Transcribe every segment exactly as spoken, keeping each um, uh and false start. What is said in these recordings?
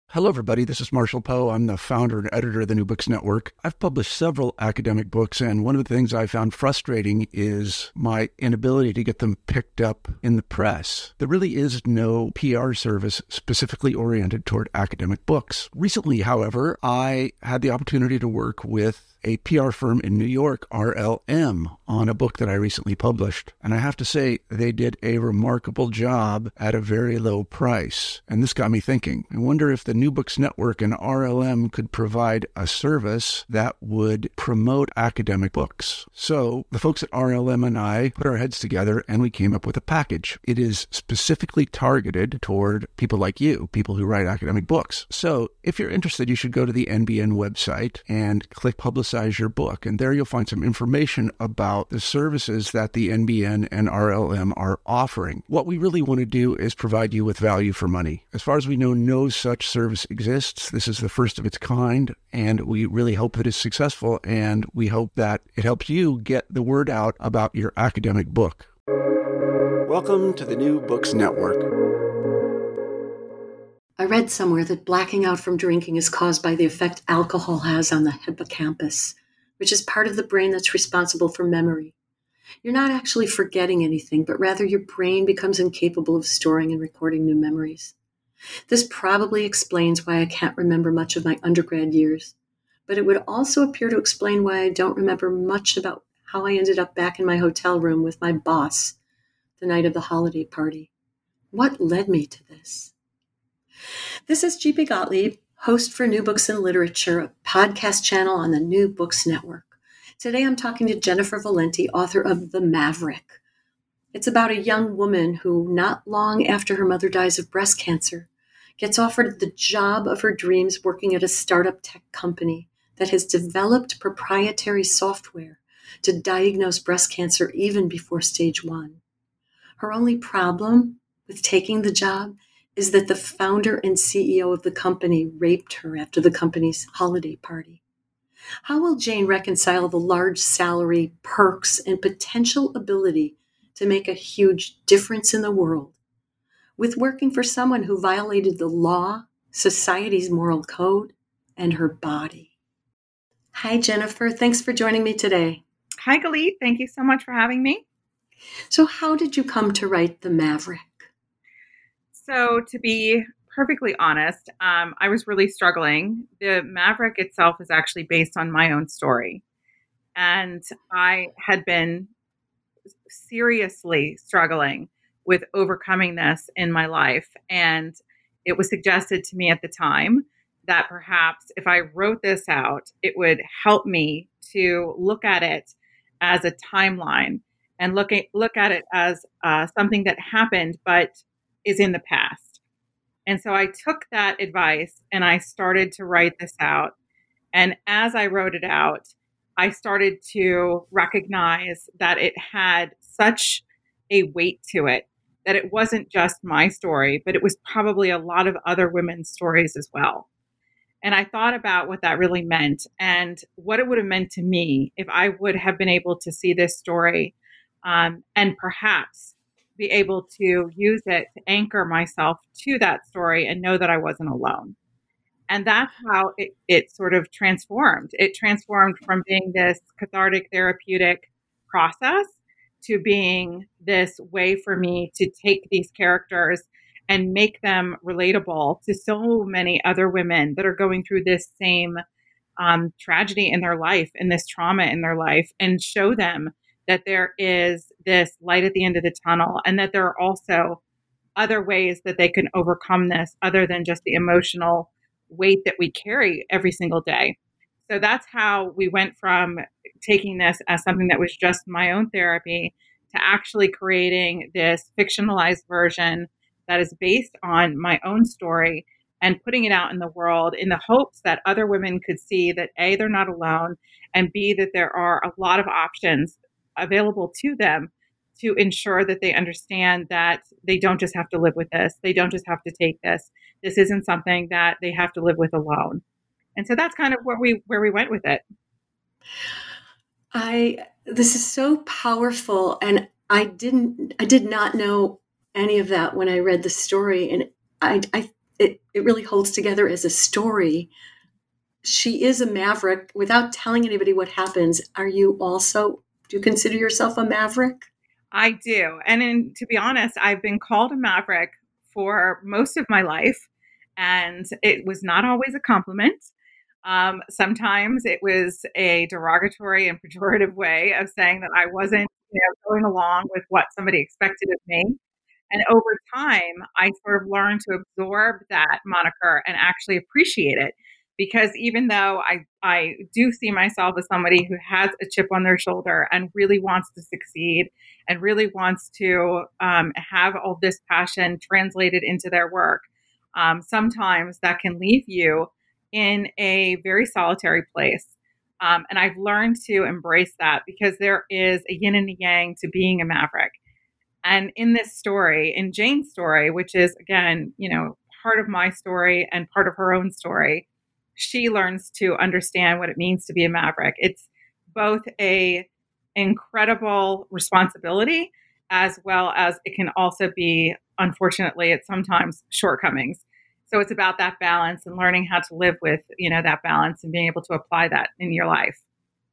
Hello, everybody. This is Marshall Poe. I'm the founder and editor of the New Books Network. I've published several academic books, and one of the things I found frustrating is my inability to get them picked up in the press. There really is no P R service specifically oriented toward academic books. Recently, however, I had the opportunity to work with a P R firm in New York, R L M, on a book that I recently published. And I have to say, they did a remarkable job at a very low price. And this got me thinking. I wonder if the New Books Network and R L M could provide a service that would promote academic books. So the folks at R L M and I put our heads together and we came up with a package. It is specifically targeted toward people like you, people who write academic books. So if you're interested, you should go to the N B N website and click Publicize your book. And there you'll find some information about the services that the N B N and R L M are offering. What we really want to do is provide you with value for money. As far as we know, no such service exists. This is the first of its kind, and we really hope that it's successful, and we hope that it helps you get the word out about your academic book. Welcome to the New Books Network. I read somewhere that blacking out from drinking is caused by the effect alcohol has on the hippocampus, which is part of the brain that's responsible for memory. You're not actually forgetting anything, but rather your brain becomes incapable of storing and recording new memories. This probably explains why I can't remember much of my undergrad years, but it would also appear to explain why I don't remember much about how I ended up back in my hotel room with my boss the night of the holiday party. What led me to this? This is G P Gottlieb, host for New Books and Literature, a podcast channel on the New Books Network. Today I'm talking to Jennifer Valenti, author of The Maverick. It's about a young woman who, not long after her mother dies of breast cancer, gets offered the job of her dreams working at a startup tech company that has developed proprietary software to diagnose breast cancer even before stage one. Her only problem with taking the job is that the founder and C E O of the company raped her after the company's holiday party. How will Jane reconcile the large salary, perks, and potential ability to make a huge difference in the world with working for someone who violated the law, society's moral code, and her body? Hi, Jennifer. Thanks for joining me today. Hi, Galit. Thank you so much for having me. So how did you come to write The Maverick? So to be perfectly honest, um, I was really struggling. The Maverick itself is actually based on my own story. And I had been seriously struggling with overcoming this in my life. And it was suggested to me at the time that perhaps if I wrote this out, it would help me to look at it as a timeline and look at, look at it as uh, something that happened, but is in the past. And so I took that advice and I started to write this out. And as I wrote it out, I started to recognize that it had such a weight to it, that it wasn't just my story, but it was probably a lot of other women's stories as well. And I thought about what that really meant and what it would have meant to me if I would have been able to see this story um, and perhaps be able to use it to anchor myself to that story and know that I wasn't alone. And that's how it, it sort of transformed. It transformed from being this cathartic therapeutic process to being this way for me to take these characters and make them relatable to so many other women that are going through this same um, tragedy in their life and this trauma in their life, and show them that there is this light at the end of the tunnel and that there are also other ways that they can overcome this other than just the emotional weight that we carry every single day. So that's how we went from taking this as something that was just my own therapy to actually creating this fictionalized version that is based on my own story and putting it out in the world in the hopes that other women could see that A, they're not alone, and B, that there are a lot of options available to them to ensure that they understand that they don't just have to live with this. They don't just have to take this. This isn't something that they have to live with alone. And so that's kind of where we where we went with it. I this is so powerful, and I didn't I did not know any of that when I read the story, and I I it, it really holds together as a story. She is a maverick. Without telling anybody what happens, are you also, do you consider yourself a maverick? I do. And in, to be honest, I've been called a maverick for most of my life, and it was not always a compliment. Um, sometimes it was a derogatory and pejorative way of saying that I wasn't, you know, going along with what somebody expected of me. And over time, I sort of learned to absorb that moniker and actually appreciate it. Because even though I, I do see myself as somebody who has a chip on their shoulder and really wants to succeed and really wants to um, have all this passion translated into their work, um, sometimes that can leave you in a very solitary place. Um, and I've learned to embrace that because there is a yin and a yang to being a maverick. And in this story, in Jane's story, which is, again, you know, part of my story and part of her own story, she learns to understand what it means to be a maverick. It's both a incredible responsibility as well as it can also be, unfortunately, it's sometimes shortcomings. So it's about that balance and learning how to live with, you know, that balance and being able to apply that in your life.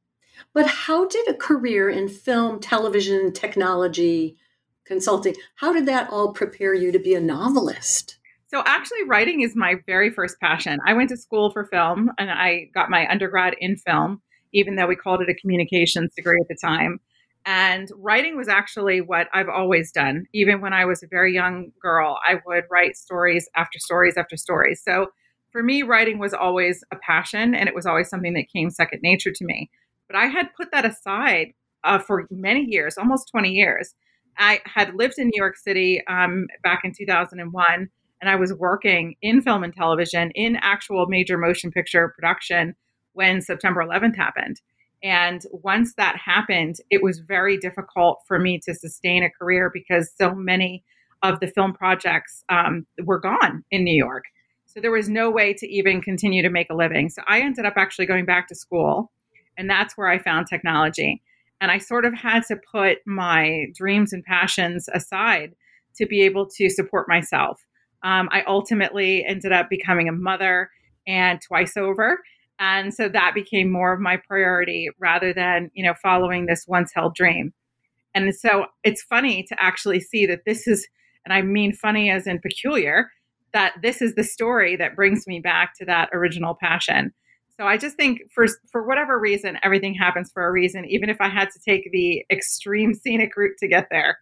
But how did a career in film, television, technology, consulting, how did that all prepare you to be a novelist? So actually writing is my very first passion. I went to school for film and I got my undergrad in film, even though we called it a communications degree at the time. And writing was actually what I've always done. Even when I was a very young girl, I would write stories after stories after stories. So for me, writing was always a passion and it was always something that came second nature to me. But I had put that aside uh, for many years, almost twenty years. I had lived in New York City um, back in two thousand one, and I was working in film and television in actual major motion picture production when September eleventh happened. And once that happened, it was very difficult for me to sustain a career because so many of the film projects um, were gone in New York. So there was no way to even continue to make a living. So I ended up actually going back to school, and that's where I found technology. And I sort of had to put my dreams and passions aside to be able to support myself. Um, I ultimately ended up becoming a mother and twice over. And so that became more of my priority rather than, you know, following this once held dream. And so it's funny to actually see that this is, and I mean funny as in peculiar, that this is the story that brings me back to that original passion. So I just think for for whatever reason, everything happens for a reason, even if I had to take the extreme scenic route to get there.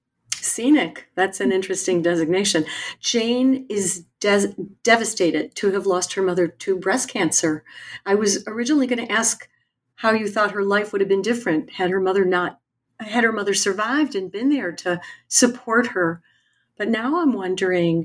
Scenic, that's an interesting designation. Jane is des- devastated to have lost her mother to breast cancer. I was originally going to ask how you thought her life would have been different had her mother not, had her mother survived and been there to support her. But now I'm wondering,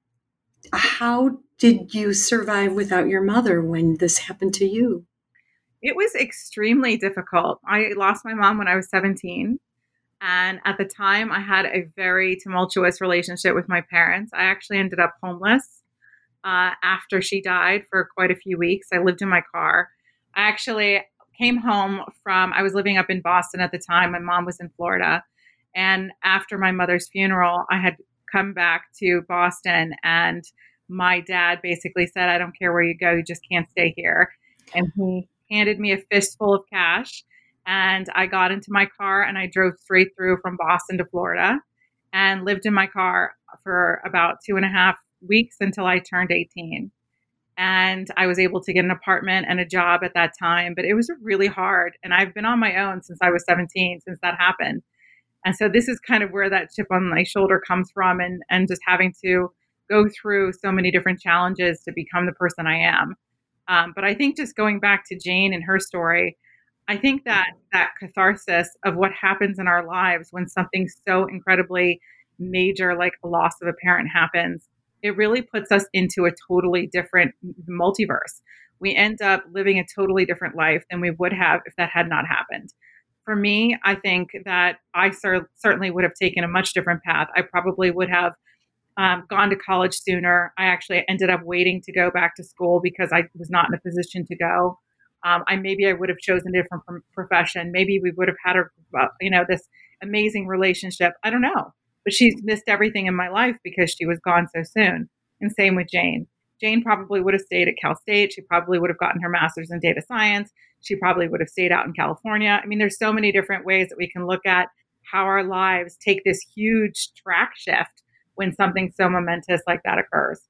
how did you survive without your mother when this happened to you? It was extremely difficult. I lost my mom when I was seventeen. And at the time, I had a very tumultuous relationship with my parents. I actually ended up homeless uh, after she died for quite a few weeks. I lived in my car. I actually came home from, I was living up in Boston at the time. My mom was in Florida. And after my mother's funeral, I had come back to Boston, and my dad basically said, I don't care where you go, you just can't stay here. And he handed me a fistful of cash. And I got into my car and I drove straight through from Boston to Florida and lived in my car for about two and a half weeks until I turned eighteen. And I was able to get an apartment and a job at that time, but it was really hard. And I've been on my own since I was seventeen, since that happened. And so this is kind of where that chip on my shoulder comes from, and, and just having to go through so many different challenges to become the person I am. Um, but I think just going back to Jane and her story, I think that that catharsis of what happens in our lives when something so incredibly major, like a loss of a parent, happens, it really puts us into a totally different multiverse. We end up living a totally different life than we would have if that had not happened. For me, I think that I cer- certainly would have taken a much different path. I probably would have um, gone to college sooner. I actually ended up waiting to go back to school because I was not in a position to go. Um, I maybe I would have chosen a different profession. Maybe we would have had a, you know, this amazing relationship. I don't know, but she's missed everything in my life because she was gone so soon. And same with Jane. Jane probably would have stayed at Cal State. She probably would have gotten her master's in data science. She probably would have stayed out in California. I mean, there's so many different ways that we can look at how our lives take this huge track shift when something so momentous like that occurs.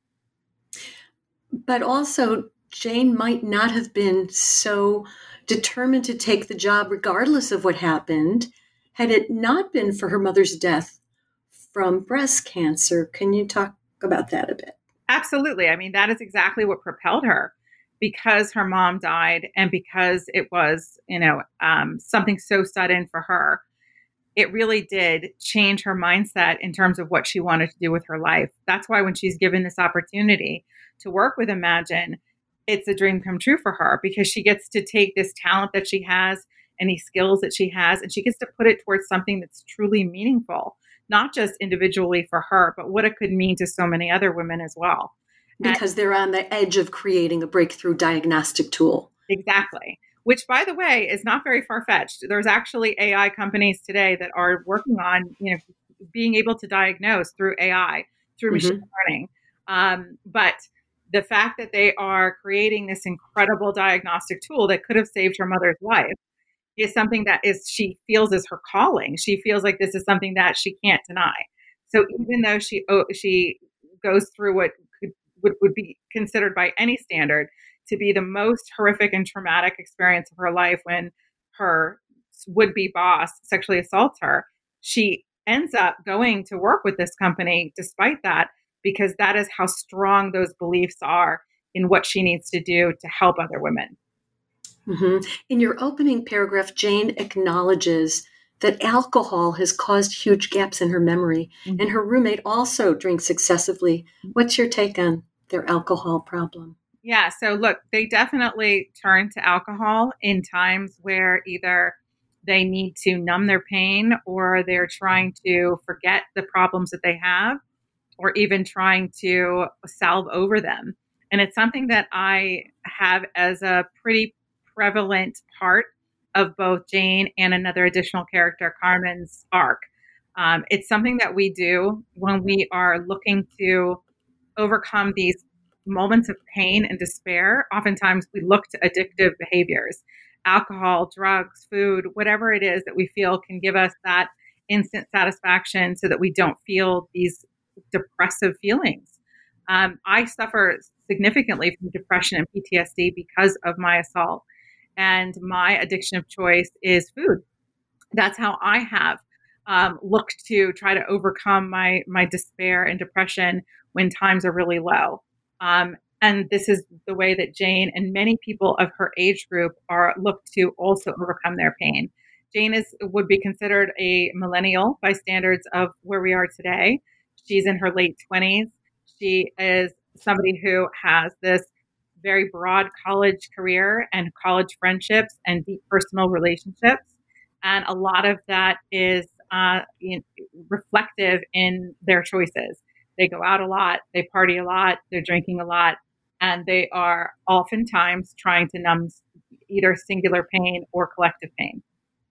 But also, Jane might not have been so determined to take the job regardless of what happened had it not been for her mother's death from breast cancer. Can you talk about that a bit? Absolutely. I mean, that is exactly what propelled her, because her mom died and because it was, you know, um, something so sudden for her. It really did change her mindset in terms of what she wanted to do with her life. That's why when she's given this opportunity to work with Imagine, it's a dream come true for her, because she gets to take this talent that she has and these skills that she has, and she gets to put it towards something that's truly meaningful, not just individually for her, but what it could mean to so many other women as well. Because and, they're on the edge of creating a breakthrough diagnostic tool. Exactly. Which, by the way, is not very far-fetched. There's actually A I companies today that are working on, you know, being able to diagnose through A I, through machine mm-hmm. learning. Um, but the fact that they are creating this incredible diagnostic tool that could have saved her mother's life is something that is she feels is her calling. She feels like this is something that she can't deny. So even though she oh, she goes through what could, would, would be considered by any standard to be the most horrific and traumatic experience of her life when her would-be boss sexually assaults her, she ends up going to work with this company despite that, because that is how strong those beliefs are in what she needs to do to help other women. Mm-hmm. In your opening paragraph, Jane acknowledges that alcohol has caused huge gaps in her memory, mm-hmm. and her roommate also drinks excessively. What's your take on their alcohol problem? Yeah, so look, they definitely turn to alcohol in times where either they need to numb their pain, or they're trying to forget the problems that they have, or even trying to salve over them. And it's something that I have as a pretty prevalent part of both Jane and another additional character, Carmen's arc. Um, it's something that we do when we are looking to overcome these moments of pain and despair. Oftentimes we look to addictive behaviors, alcohol, drugs, food, whatever it is that we feel can give us that instant satisfaction so that we don't feel these depressive feelings. Um, I suffer significantly from depression and P T S D because of my assault. And my addiction of choice is food. That's how I have um, looked to try to overcome my my despair and depression when times are really low. Um, and this is the way that Jane and many people of her age group are looked to also overcome their pain. Jane is would be considered a millennial by standards of where we are today. She's in her late twenties. She is somebody who has this very broad college career and college friendships and deep personal relationships. And a lot of that is uh, in, reflective in their choices. They go out a lot, they party a lot, they're drinking a lot, and they are oftentimes trying to numb either singular pain or collective pain.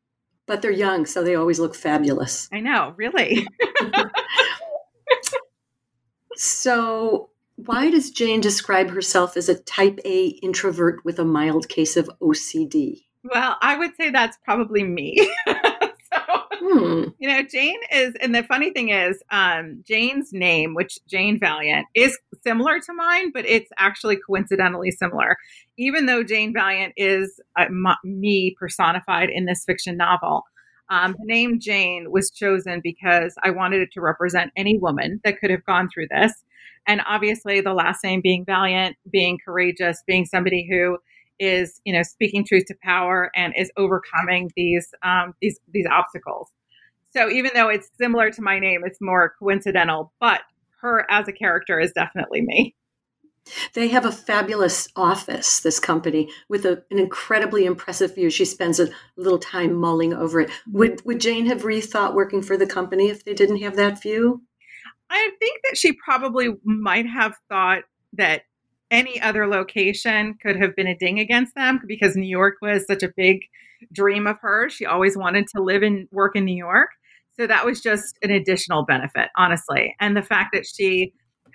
But they're young, so they always look fabulous. I know, really. So why does Jane describe herself as a type A introvert with a mild case of O C D? Well, I would say that's probably me. so, hmm. You know, Jane is, and the funny thing is, um, Jane's name, which Jane Valiant, is similar to mine, but it's actually coincidentally similar. Even though Jane Valiant is uh, m- me personified in this fiction novel, um, the name Jane was chosen because I wanted it to represent any woman that could have gone through this. And obviously the last name being Valiant, being courageous, being somebody who is, you know, speaking truth to power and is overcoming these, um, these, these obstacles. So even though it's similar to my name, it's more coincidental, but her as a character is definitely me. They have a fabulous office, this company, with a, an incredibly impressive view. She spends a little time mulling over it. Would, would Jane have rethought working for the company if they didn't have that view? I think that she probably might have thought that any other location could have been a ding against them, because New York was such a big dream of hers. She always wanted to live and work in New York. So that was just an additional benefit, honestly. And the fact that she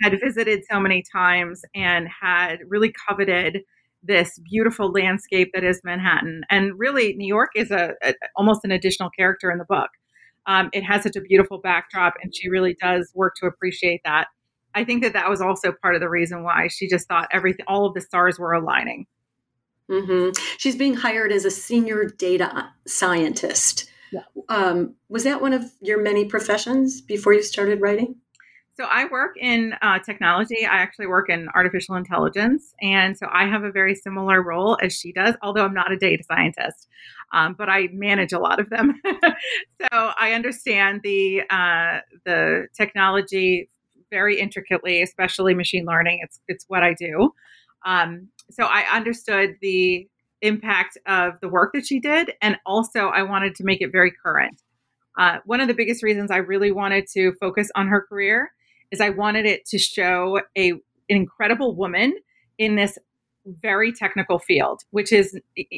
had visited so many times and had really coveted this beautiful landscape that is Manhattan. And really, New York is a, a almost an additional character in the book. Um, it has such a beautiful backdrop, and she really does work to appreciate that. I think that that was also part of the reason why she just thought everything, all of the stars were aligning. Mm-hmm. She's being hired as a senior data scientist. Yeah. Um, was that one of your many professions before you started writing? So I work in uh, technology. I actually work in artificial intelligence. And so I have a very similar role as she does, although I'm not a data scientist, um, but I manage a lot of them. So I understand the uh, the technology very intricately, especially machine learning. It's it's what I do. Um, so I understood the impact of the work that she did. And also I wanted to make it very current. Uh, one of the biggest reasons I really wanted to focus on her career is I wanted it to show a, an incredible woman in this very technical field, which is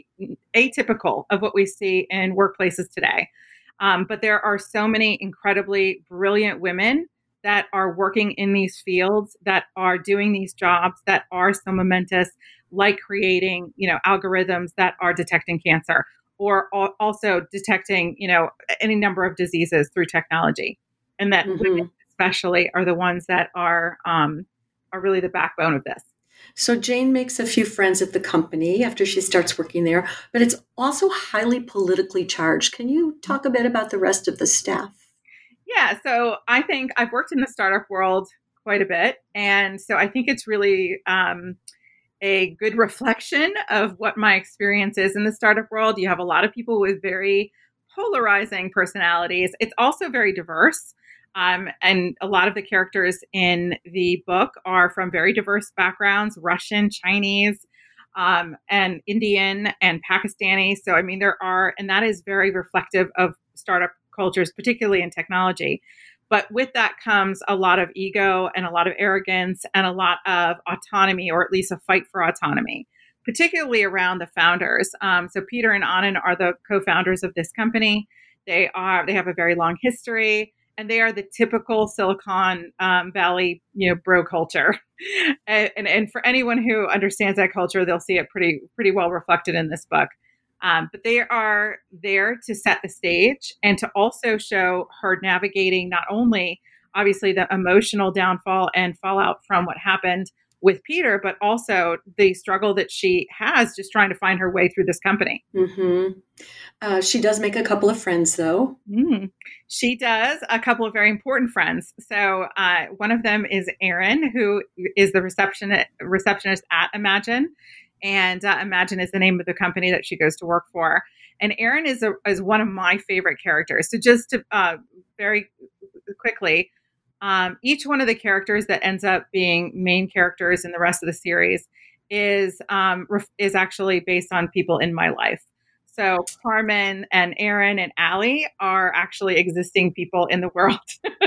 atypical of what we see in workplaces today. Um, but there are so many incredibly brilliant women that are working in these fields, that are doing these jobs, that are so momentous, like creating, you know, algorithms that are detecting cancer, or also detecting, you know, any number of diseases through technology. And that mm-hmm. women especially are the ones that are um, are really the backbone of this. So Jane makes a few friends at the company after she starts working there, but it's also highly politically charged. Can you talk a bit about the rest of the staff? Yeah, so I think I've worked in the startup world quite a bit. And so I think it's really um, a good reflection of what my experience is in the startup world. You have a lot of people with very polarizing personalities. It's also very diverse. Um, and a lot of the characters in the book are from very diverse backgrounds, Russian, Chinese, um, and Indian and Pakistani. So, I mean, there are, and that is very reflective of startup cultures, particularly in technology. But with that comes a lot of ego and a lot of arrogance and a lot of autonomy, or at least a fight for autonomy, particularly around the founders. Um, so Peter and Anand are the co-founders of this company. They are, they have a very long history. And they are the typical Silicon um, Valley, you know, bro culture. and, and and for anyone who understands that culture, they'll see it pretty pretty well reflected in this book. Um, but they are there to set the stage and to also show her navigating not only, obviously, the emotional downfall and fallout from what happened with Peter, but also the struggle that she has just trying to find her way through this company. Mm-hmm. Uh, she does make a couple of friends, though. Mm. She does a couple of very important friends. So uh, one of them is Erin, who is the receptionist receptionist at Imagine, and uh, Imagine is the name of the company that she goes to work for. And Erin is a, is one of my favorite characters. So just to uh, very quickly. Um, each one of the characters that ends up being main characters in the rest of the series is um, ref- is actually based on people in my life. So Carmen and Erin and Allie are actually existing people in the world.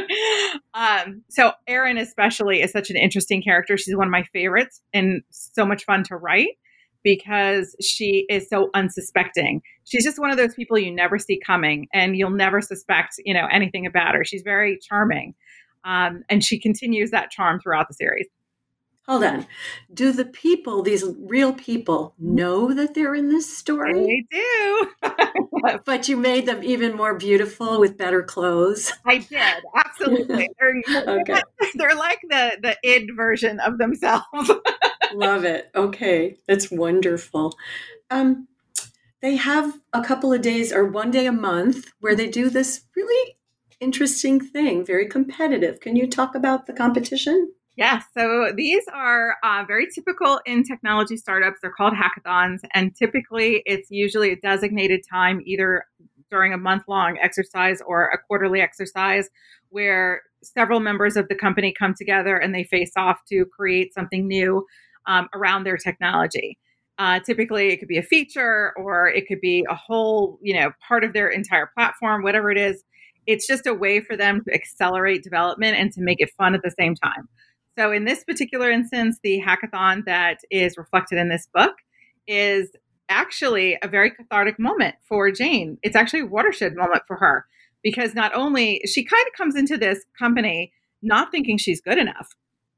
um, so Erin especially is such an interesting character. She's one of my favorites and so much fun to write because she is so unsuspecting. She's just one of those people you never see coming and you'll never suspect, you know, anything about her. She's very charming. Um, and she continues that charm throughout the series. Hold on. Do the people, these real people, know that they're in this story? They do. But you made them even more beautiful with better clothes. I did. Absolutely. They're, okay. they're like the, the id version of themselves. Love it. Okay. That's wonderful. Um, they have a couple of days or one day a month where they do this really interesting thing, very competitive. Can you talk about the competition? Yeah, so these are uh, very typical in technology startups. They're called hackathons, and typically it's usually a designated time, either during a month-long exercise or a quarterly exercise, where several members of the company come together and they face off to create something new um, around their technology. Uh, typically, it could be a feature or it could be a whole, you know, part of their entire platform, whatever it is. It's just a way for them to accelerate development and to make it fun at the same time. So in this particular instance, the hackathon that is reflected in this book is actually a very cathartic moment for Jane. It's actually a watershed moment for her because not only she kind of comes into this company not thinking she's good enough.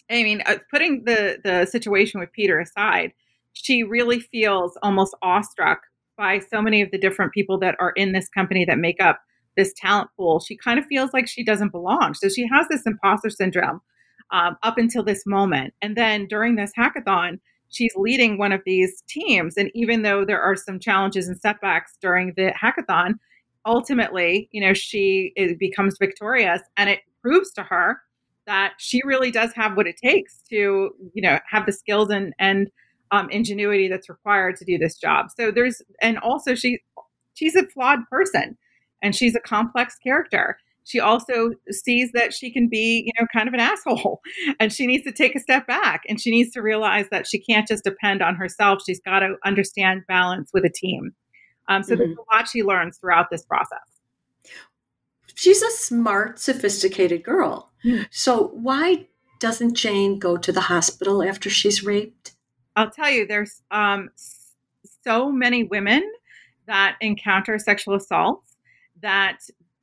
I mean, uh, putting the, the situation with Peter aside, she really feels almost awestruck by so many of the different people that are in this company that make up this talent pool. She kind of feels like she doesn't belong. So she has this imposter syndrome um, up until this moment. And then during this hackathon, she's leading one of these teams. And even though there are some challenges and setbacks during the hackathon, ultimately, you know, she is, becomes victorious, and it proves to her that she really does have what it takes to, you know, have the skills and, and um, ingenuity that's required to do this job. So there's, and also she, she's a flawed person, and she's a complex character. She also sees that she can be, you know, kind of an asshole, and she needs to take a step back, and she needs to realize that she can't just depend on herself. She's got to understand balance with a team. Um, so mm-hmm. there's a lot she learns throughout this process. She's a smart, sophisticated girl. Mm-hmm. So why doesn't Jane go to the hospital after she's raped? I'll tell you, there's um, so many women that encounter sexual assaults that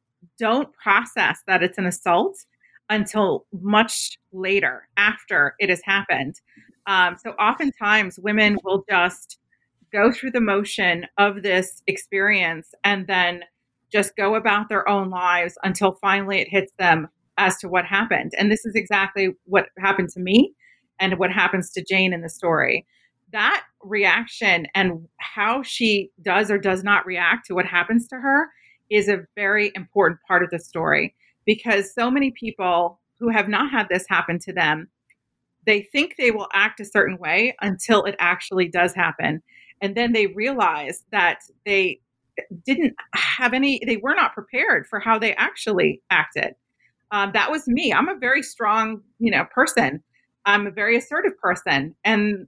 don't process that it's an assault until much later, after it has happened. Um, so oftentimes women will just go through the motion of this experience and then just go about their own lives until finally it hits them as to what happened. And this is exactly what happened to me and what happens to Jane in the story. That reaction and how she does or does not react to what happens to her is a very important part of the story, because so many people who have not had this happen to them, they think they will act a certain way until it actually does happen. And then they realize that they didn't have any, they were not prepared for how they actually acted. Um, that was me. I'm a very strong, you know, person. I'm a very assertive person. And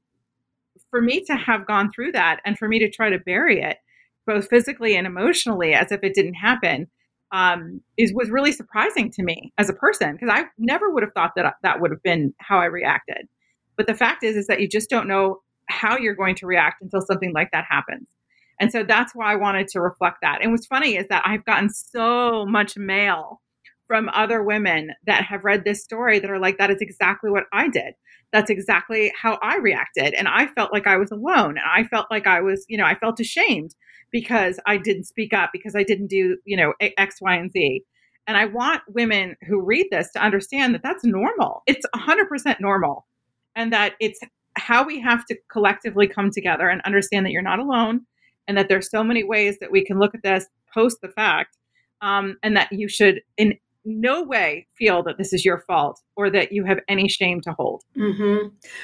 for me to have gone through that and for me to try to bury it, both physically and emotionally, as if it didn't happen, um, is was really surprising to me as a person, because I never would have thought that that would have been how I reacted. But the fact is, is that you just don't know how you're going to react until something like that happens. And so that's why I wanted to reflect that. And what's funny is that I've gotten so much mail from other women that have read this story that are like, that is exactly what I did. That's exactly how I reacted. And I felt like I was alone. And I felt like I was, you know, I felt ashamed because I didn't speak up, because I didn't do, you know, X, Y, and Z. And I want women who read this to understand that that's normal. It's one hundred percent normal. And that it's how we have to collectively come together and understand that you're not alone, and that there's so many ways that we can look at this post the fact, um, and that you should in no way feel that this is your fault or that you have any shame to hold. Mm-hmm.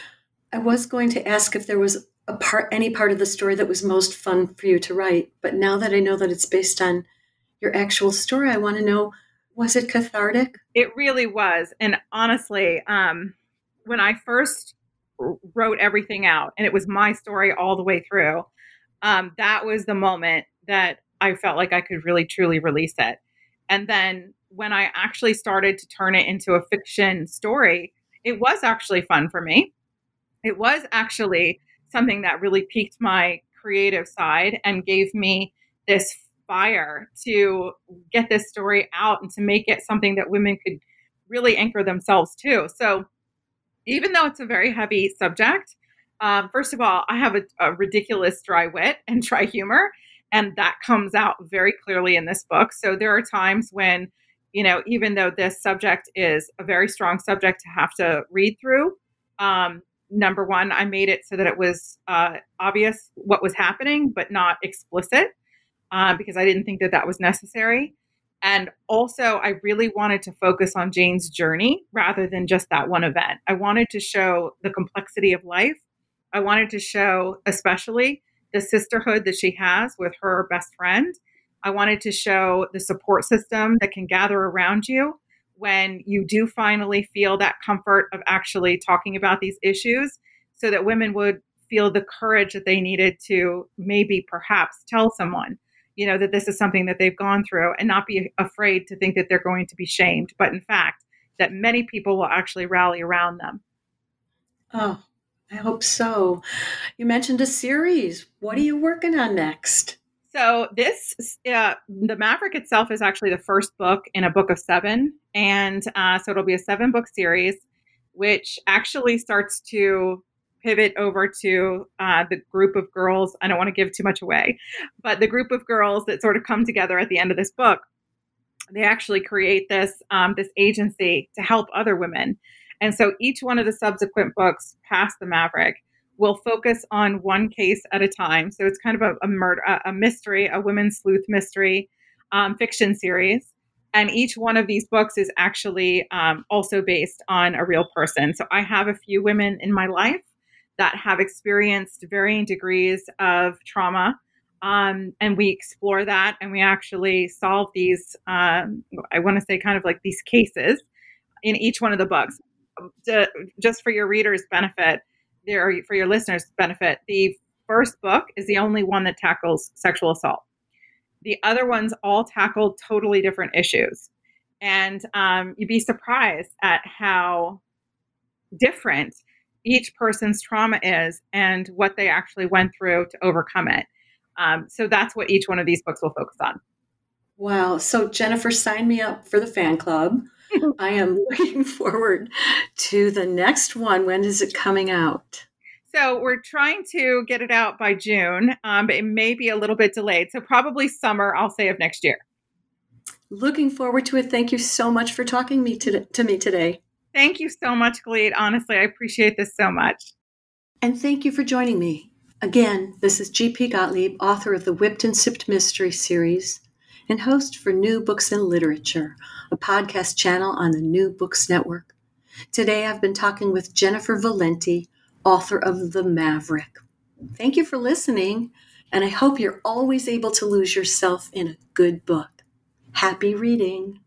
I was going to ask if there was a part, any part of the story that was most fun for you to write, but now that I know that it's based on your actual story, I want to know, was it cathartic? It really was. And honestly, um, when I first wrote everything out and it was my story all the way through, um, that was the moment that I felt like I could really, truly release it. And then when I actually started to turn it into a fiction story, it was actually fun for me. It was actually something that really piqued my creative side and gave me this fire to get this story out and to make it something that women could really anchor themselves to. So even though it's a very heavy subject, um, first of all, I have a, a ridiculous dry wit and dry humor, and that comes out very clearly in this book. So there are times when, you know, even though this subject is a very strong subject to have to read through, um, number one, I made it so that it was uh, obvious what was happening, but not explicit, uh, because I didn't think that that was necessary. And also, I really wanted to focus on Jane's journey rather than just that one event. I wanted to show the complexity of life. I wanted to show especially the sisterhood that she has with her best friend. I wanted to show the support system that can gather around you when you do finally feel that comfort of actually talking about these issues, so that women would feel the courage that they needed to maybe perhaps tell someone, you know, that this is something that they've gone through, and not be afraid to think that they're going to be shamed, but in fact, that many people will actually rally around them. Oh, I hope so. You mentioned a series. What are you working on next? So this, uh, The Maverick itself is actually the first book in a book of seven. And uh, so it'll be a seven book series. which actually starts to pivot over to uh, the group of girls. I don't want to give too much away, but the group of girls that sort of come together at the end of this book, they actually create this um, this agency to help other women. And so each one of the subsequent books past The Maverick will focus on one case at a time. So it's kind of a, a murder, a mystery, a women's sleuth mystery um, fiction series. And each one of these books is actually um, also based on a real person. So I have a few women in my life that have experienced varying degrees of trauma. Um, and we explore that, and we actually solve these, um, I want to say kind of like these cases in each one of the books. To, just for your readers' benefit, there, for your listeners' benefit, the first book is the only one that tackles sexual assault. The other ones all tackle totally different issues. And um, you'd be surprised at how different each person's trauma is and what they actually went through to overcome it. Um, so that's what each one of these books will focus on. Wow. So Jennifer, sign me up for the fan club. I am looking forward to the next one. When is it coming out? So we're trying to get it out by June, um, but it may be a little bit delayed. So probably summer, I'll say, of next year. Looking forward to it. Thank you so much for talking me to, to me today. Thank you so much, Khalid. Honestly, I appreciate this so much. And thank you for joining me. Again, this is G P Gottlieb, author of the Whipped and Sipped Mystery Series and host for New Books in Literature, a podcast channel on the New Books Network. Today, I've been talking with Jennifer Valenti, author of The Maverick. Thank you for listening, and I hope you're always able to lose yourself in a good book. Happy reading.